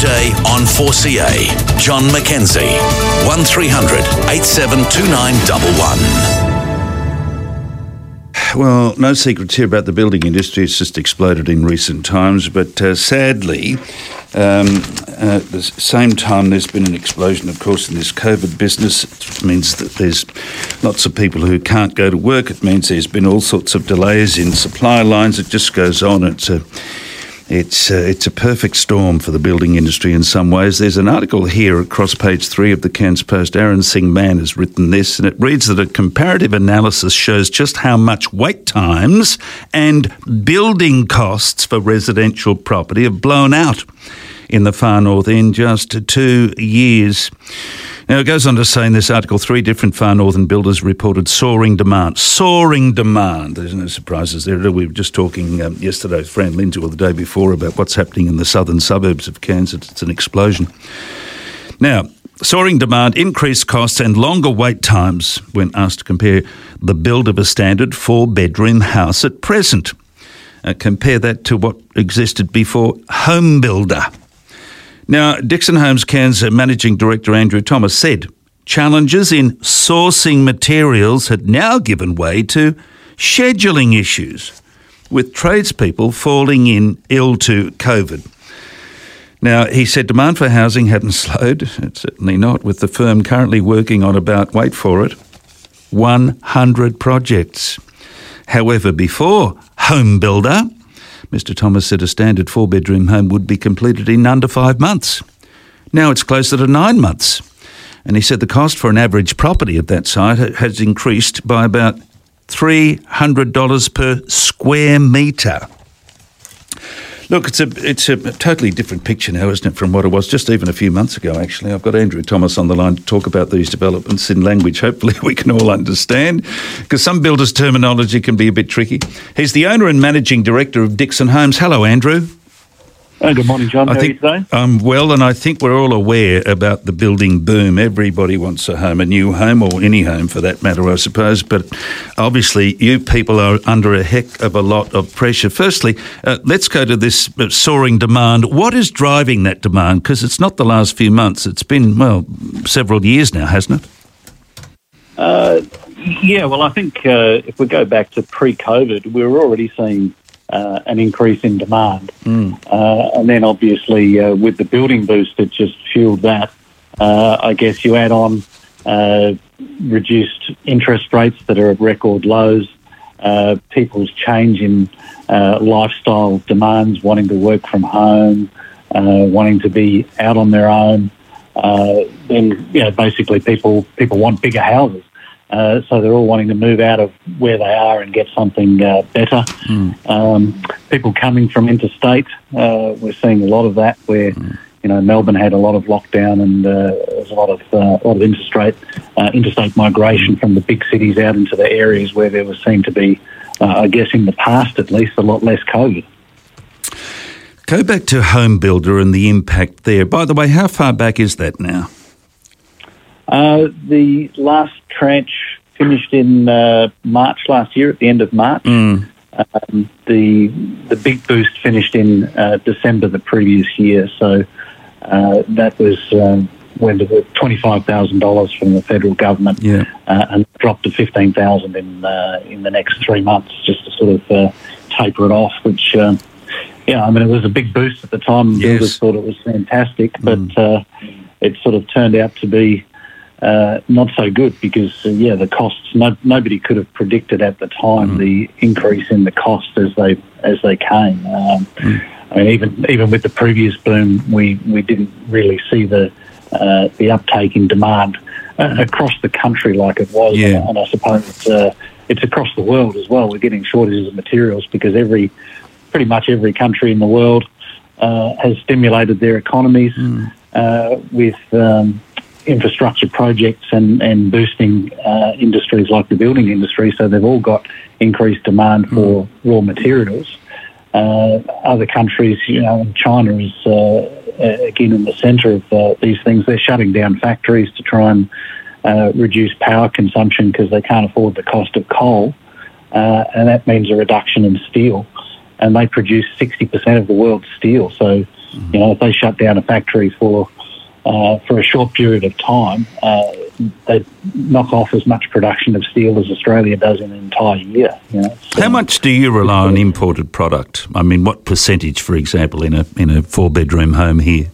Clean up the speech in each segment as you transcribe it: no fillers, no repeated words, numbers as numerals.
Today on 4CA. John McKenzie. 1300 872911. Well, no secrets here about the building industry. It's just exploded in recent times. But sadly, at the same time, there's been an explosion, of course, in this COVID business. It means that there's lots of people who can't go to work. It means there's been all sorts of delays in supply lines. It just goes on. It's a perfect storm for the building industry in some ways. There's an article here across page 3 of the Cairns Post. Aaron Singh Mann has written this, and it reads that a comparative analysis shows just how much wait times and building costs for residential property have blown out in the far north in just 2 years. Now, it goes on to say in this article, 3 different far northern builders reported soaring demand. Soaring demand. There's no surprises there. We were just talking yesterday with Fran Lindsay or the day before about what's happening in the southern suburbs of Cairns. It's an explosion. Now, soaring demand, increased costs and longer wait times when asked to compare the build of a standard 4-bedroom house at present. Compare that to what existed before Home Builder. Now, Dixon Homes Cairns Managing Director Andrew Thomas said challenges in sourcing materials had now given way to scheduling issues, with tradespeople falling ill to COVID. Now, he said demand for housing hadn't slowed. It's certainly not, with the firm currently working on about, wait for it, 100 projects. However, before Home Builder, Mr Thomas said a standard 4-bedroom home would be completed in under 5 months. Now it's closer to 9 months. And he said the cost for an average property of that site has increased by about $300 per square metre. Look, it's a totally different picture now, isn't it, from what it was just even a few months ago, actually. I've got Andrew Thomas on the line to talk about these developments in language hopefully we can all understand, because some builders' terminology can be a bit tricky. He's the owner and managing director of Dixon Homes. Hello, Andrew. Good morning, John. How are you today? I'm well, and I think we're all aware about the building boom. Everybody wants a home, a new home, or any home for that matter, I suppose. But obviously, you people are under a heck of a lot of pressure. Firstly, let's go to this soaring demand. What is driving that demand? Because it's not the last few months. It's been, well, several years now, hasn't it? Yeah, well, I think if we go back to pre-COVID, we were already seeing an increase in demand. And then obviously with the building boost, it just fueled that. I guess you add on reduced interest rates that are at record lows, people's change in lifestyle demands, wanting to work from home, wanting to be out on their own. Then, basically people want bigger houses. So they're all wanting to move out of where they are and get something better. People coming from interstate, we're seeing a lot of that where, Melbourne had a lot of lockdown and there's a lot of interstate migration from the big cities out into the areas where there was seen to be, I guess in the past at least, a lot less COVID. Go back to Home Builder and the impact there. By the way, how far back is that now? The last tranche finished in March last year, at the end of March. The big boost finished in December the previous year. So that was when there was $25,000 from the federal government, and dropped to $15,000 in the next 3 months, just to sort of taper it off. Which, it was a big boost at the time. Yes. Builders thought it was fantastic, but it sort of turned out to be not so good because, the costs, nobody could have predicted at the time the increase in the cost as they came. I mean, even with the previous boom, we didn't really see the uptake in demand across the country like it was. Yeah. And I suppose it's across the world as well. We're getting shortages of materials because pretty much every country in the world has stimulated their economies with infrastructure projects and boosting industries like the building industry, so they've all got increased demand for raw materials. Other countries, China is again in the centre of these things. They're shutting down factories to try and reduce power consumption because they can't afford the cost of coal, and that means a reduction in steel. and they produce 60% of the world's steel. So, if they shut down a factory for a short period of time, they knock off as much production of steel as Australia does in an entire year. How much do you rely on imported product? I mean, what percentage, for example, in a 4-bedroom home here?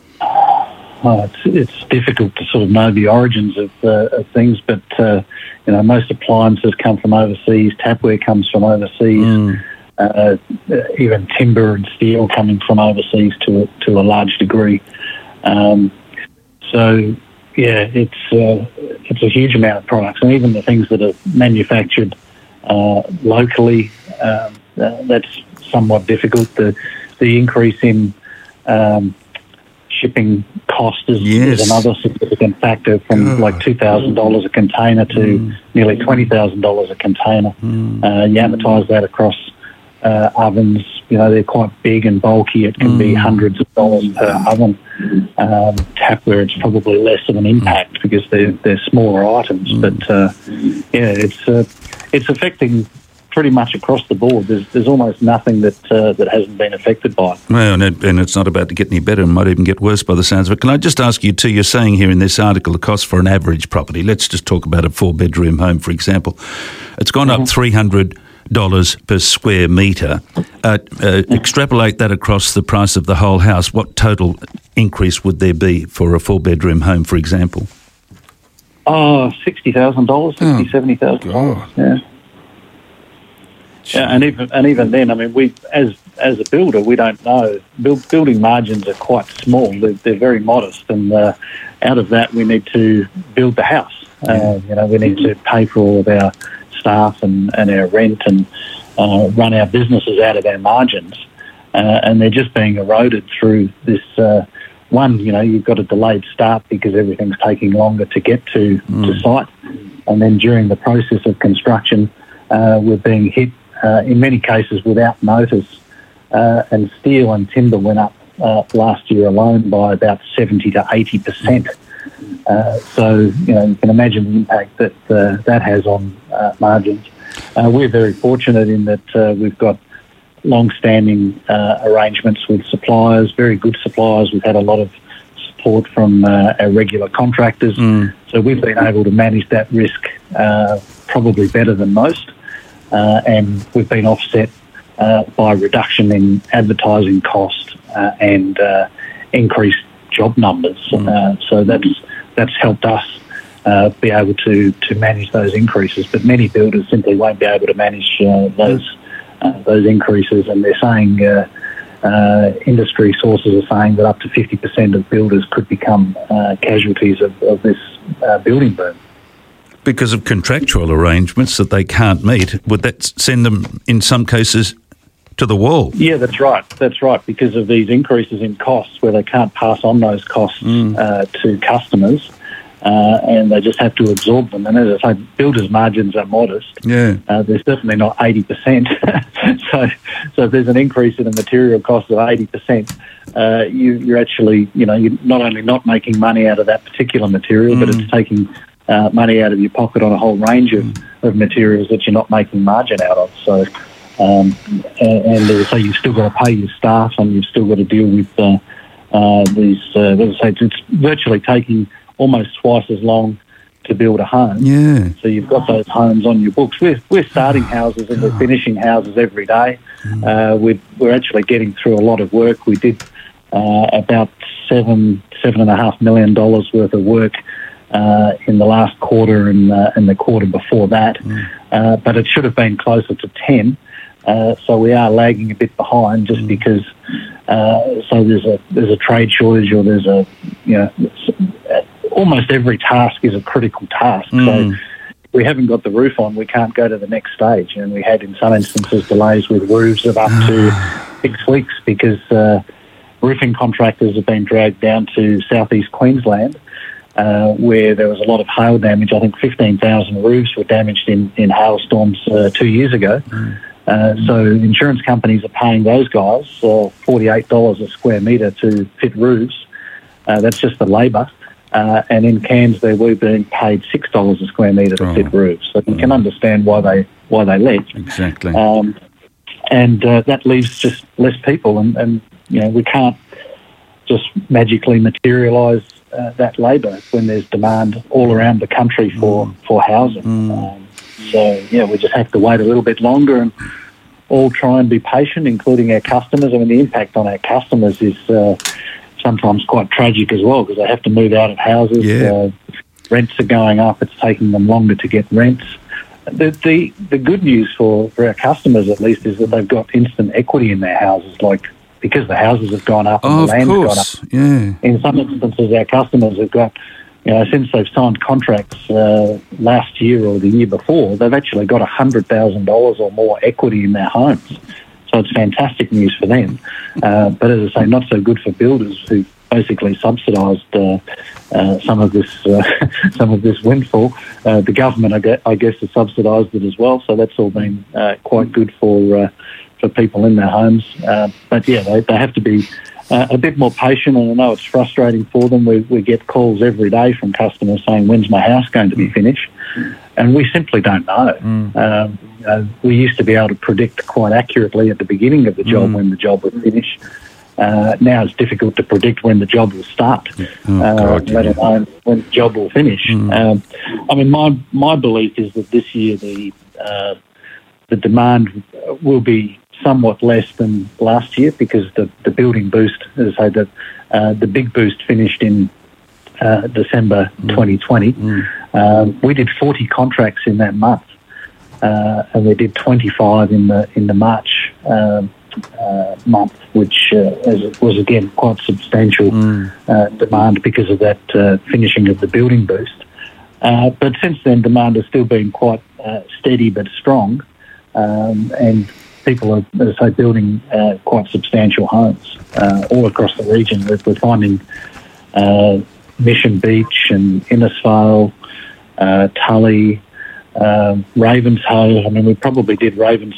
It's difficult to sort of know the origins of things, but most appliances come from overseas. Tapware comes from overseas. Even timber and steel coming from overseas to a large degree. It's a huge amount of products, and even the things that are manufactured locally, that's somewhat difficult. The increase in shipping cost is another significant factor, from like $2,000 a container to nearly $20,000 a container. You advertise that across ovens. They're quite big and bulky. It can be hundreds of dollars per oven. Tapware, it's probably less of an impact because they're smaller items. But it's affecting pretty much across the board. There's almost nothing that hasn't been affected by it. Well, and it's not about to get any better. It might even get worse by the sounds of it. Can I just ask you too, you're saying here in this article the cost for an average property, let's just talk about a 4-bedroom home, for example, it's gone up $300 per square metre. Extrapolate that across the price of the whole house. What total increase would there be for a 4-bedroom home, for example? $60,000, $70,000. Yeah. Yeah, and even then, I mean, we as a builder, we don't know. Building margins are quite small. They're very modest, and out of that, we need to build the house. We need to pay for all of our staff and our rent and run our businesses out of our margins, and they're just being eroded through this. You've got a delayed start because everything's taking longer to get to site, and then during the process of construction, we're being hit in many cases without notice, and steel and timber went up last year alone by about 70 to 80%. So you can imagine the impact that has on margins. We're very fortunate in that we've got long-standing arrangements with suppliers, very good suppliers. We've had a lot of support from our regular contractors, so we've been able to manage that risk probably better than most, and we've been offset by reduction in advertising cost and increased job numbers. So that's helped us be able to manage those increases. But many builders simply won't be able to manage those increases, and they're saying industry sources are saying that up to 50% of builders could become casualties of this building boom. Because of contractual arrangements that they can't meet, would that send them, in some cases, to the wall? Yeah, that's right. That's right. Because of these increases in costs where they can't pass on those costs to customers, and they just have to absorb them. And as I say, builders' margins are modest. Yeah. They're certainly not 80%. So if there's an increase in the material cost of 80%, you're actually, you're not only not making money out of that particular material, but it's taking money out of your pocket on a whole range of materials that you're not making margin out of. So, and as I say, you've still got to pay your staff, and you've still got to deal with these. As I say, it's virtually taking almost twice as long to build a home. Yeah. So you've got those homes on your books. We're starting houses and we're finishing houses every day. We're actually getting through a lot of work. We did about $7.5 million worth of work in the last quarter and the quarter before that, but it should have been closer to 10. So we are lagging a bit behind just because. So there's a trade shortage, or there's almost every task is a critical task. So if we haven't got the roof on, we can't go to the next stage. And we had in some instances delays with roofs of up to 6 weeks because roofing contractors have been dragged down to southeast Queensland, where there was a lot of hail damage. I think 15,000 roofs were damaged in hailstorms 2 years ago. So insurance companies are paying those guys $48 a square metre to fit roofs. That's just the labour. And in Cairns, they were being paid $6 a square metre to fit roofs. So you can understand why they left. Exactly. and that leaves just less people, and we can't just magically materialise that labour when there's demand all around the country for housing. We just have to wait a little bit longer and all try and be patient, including our customers. I mean, the impact on our customers is sometimes quite tragic as well, because they have to move out of houses. Yeah. Rents are going up. It's taking them longer to get rents. The good news for our customers, at least, is that they've got instant equity in their houses, because the houses have gone up and the land's gone up. Yeah. In some instances, our customers have got, since they've signed contracts last year or the year before, they've actually got $100,000 or more equity in their homes. So it's fantastic news for them. But as I say, not so good for builders who basically subsidised some of this windfall. The government, I guess, has subsidised it as well. So that's all been quite good for people in their homes. But yeah, they have to be a bit more patient, and I know it's frustrating for them. We get calls every day from customers saying, "When's my house going to be finished?" And we simply don't know. We used to be able to predict quite accurately at the beginning of the job when the job would finish. Now it's difficult to predict when the job will start, let alone when the job will finish. I mean, my belief is that this year the demand will be somewhat less than last year, because the building boost, as I say, the big boost finished in December 2020. We did 40 contracts in that month, and we did 25 in the March month, which was again quite substantial demand because of that finishing of the building boost. But since then, demand has still been quite steady but strong, and people are, as I say, building quite substantial homes all across the region. We're finding Mission Beach and Innisfail, Tully, Ravenshoe. I mean, we probably did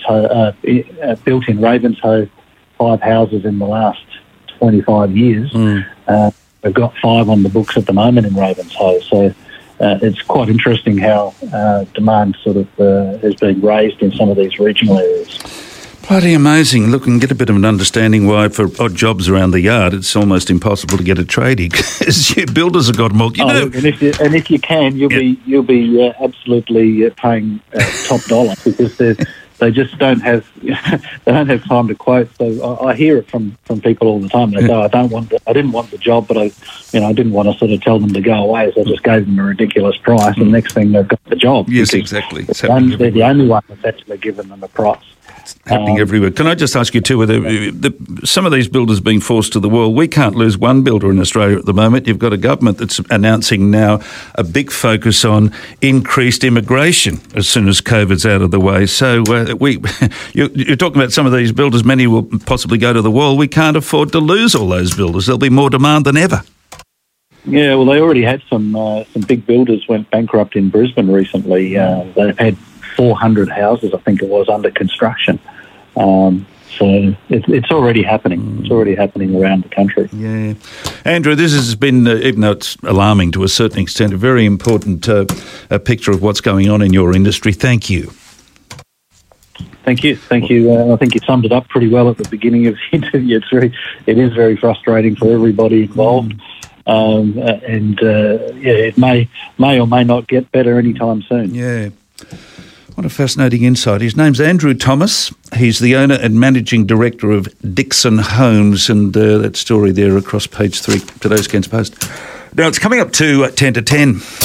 built in Ravenshoe 5 houses in the last 25 years. We've got 5 on the books at the moment in Ravenshoe. So it's quite interesting how demand sort of has been raised in some of these regional areas. Bloody amazing. Look, and get a bit of an understanding why for odd jobs around the yard it's almost impossible to get a tradie, because your builders have got more. And if you can, you'll be absolutely paying top dollar, because they just don't have time to quote. So I hear it from people all the time. They say, I didn't want the job, but I didn't want to sort of tell them to go away, so I just gave them a ridiculous price, and next thing they've got the job. Yes, exactly. They're the only one that's actually given them a price. It's happening everywhere. Can I just ask you too, whether some of these builders being forced to the wall, we can't lose one builder in Australia at the moment. You've got a government that's announcing now a big focus on increased immigration as soon as COVID's out of the way. So you're talking about some of these builders, many will possibly go to the wall. We can't afford to lose all those builders. There'll be more demand than ever. Yeah, well, they already had some big builders went bankrupt in Brisbane recently. They've had 400 houses, I think it was, under construction. So it's already happening. It's already happening around the country. Yeah. Andrew, this has been, even though it's alarming to a certain extent, a very important picture of what's going on in your industry. Thank you. Thank you. I think you summed it up pretty well at the beginning of the interview. It is very frustrating for everybody involved. It may or may not get better anytime soon. Yeah. What a fascinating insight. His name's Andrew Thomas. He's the owner and managing director of Dixon Homes, and that story there across page 3, today's Cairns Post. Now, it's coming up to 10 to 10.